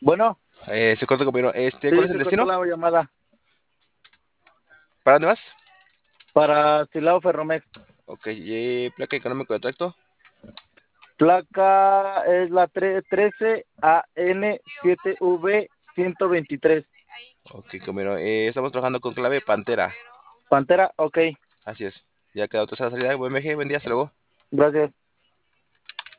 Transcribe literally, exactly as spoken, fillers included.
Bueno, Eh, se corta, compañero. Este, ¿cuál sí, es el se cortó destino? la llamada ¿Para dónde vas? para Silao Ferromex. Ok, eh, placa económico de tracto. Placa es la trece A N siete V ciento veintitrés. Ok, compañero. Eh, estamos trabajando con clave Pantera. Pantera, ok, Así es. Ya quedó toda esa salida. Buen viaje, buen día, hasta luego. gracias.